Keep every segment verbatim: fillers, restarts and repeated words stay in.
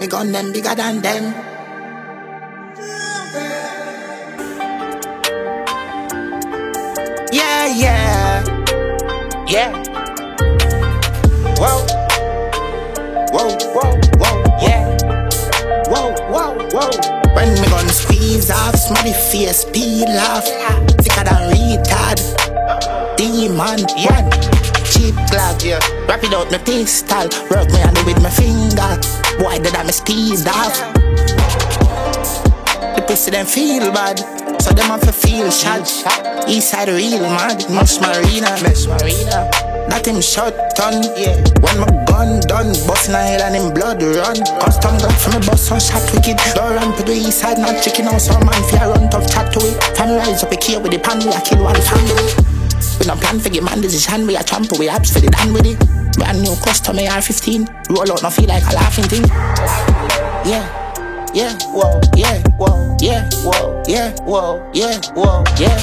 Me gun them bigger than them. Yeah, yeah, yeah. Whoa, whoa, whoa, whoa, yeah. Whoa, whoa, whoa. When me gun squeeze off, smelly face peel off. Thicker than retard. Demon, yeah. Cheap glove, yeah. Wrap it out my pistol. Work me and do with my finger. Boy, did I me squeezed off. The pussy them feel bad, so them have to feel shot. Eastside real mad, Mesh Marina, Mesh Marina. That him shot done, yeah. When my gun done, bustin' a head and him blood run. Custom gun for me bust some shot wicked. Don't run to the east side, not chicken out some man fi a run tough chat to it. Family rise up a key with the pan, we a kill one family. We no plan for get man decision, we a trample, we abs for the done with it. Brand new custom A R fifteen, roll out no feel like a laughing thing. Yeah. Yeah, whoa, yeah, whoa, yeah, whoa, yeah, whoa, yeah, whoa, yeah.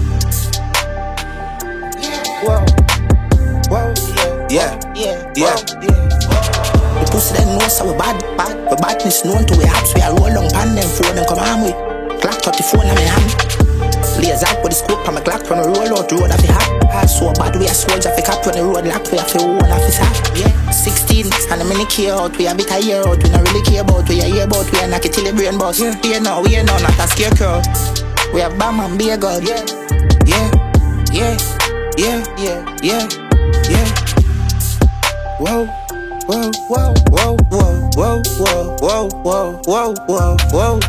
Whoa, whoa, yeah, yeah, yeah, yeah. The pussy them know so we bad, bad. We badness known to we apps, we a roll long pan them phone them come on with. Glock thirty-four in my hand. Lays out with the scope on my Glock when we roll out road off the hat. So bad we a soldier fi cap when the road lock, we a fi own off his hat. Yeah, sixteen and a mini care out, we a bit a year out. We not really care about, we a hear about, we a knock it till the brain bust. Yeah, we know, we know not a scarecrow. We a bam and be a god. Yeah, yeah, yeah, yeah, yeah, yeah, yeah. Whoa, whoa, whoa, whoa, whoa, whoa, whoa, whoa, whoa, whoa, whoa.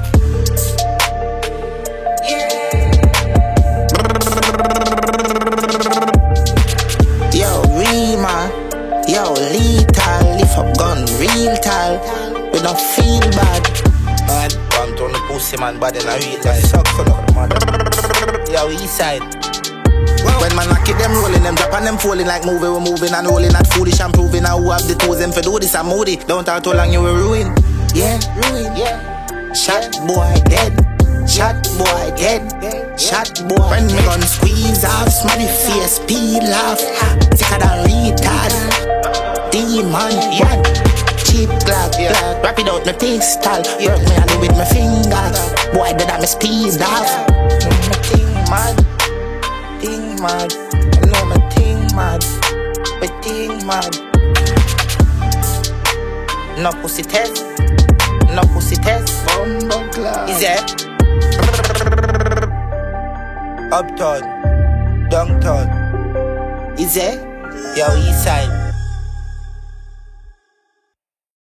Yo, Rima, yo, lethal, lift up gun, real tall. We don't feel bad. Man, come to the pussy man, but then I real life. Suck for the man. Yo, east side. When man knock it, them rolling, them drop and them falling like movie, we moving and rolling, not foolish and proving. Now who have the tools them for do this, I'm moody. Don't talk too long, you will ruin. Yeah, ruin, yeah. Shot boy dead. Shot boy dead, shot boy. When me gun squeeze off, smelly face peel off. Thicker than retard. Demon, yeah. Cheap glove, yeah. Wrap it out my pistol. Work me and do with my finger. Boy, did I me squeezed off. My thing mad, thing mad. I know my thing mad, my thing mad. No pussy test, no pussy test. Bumbo class. Is it? Uptown, downtown. Is it? Yo, east side.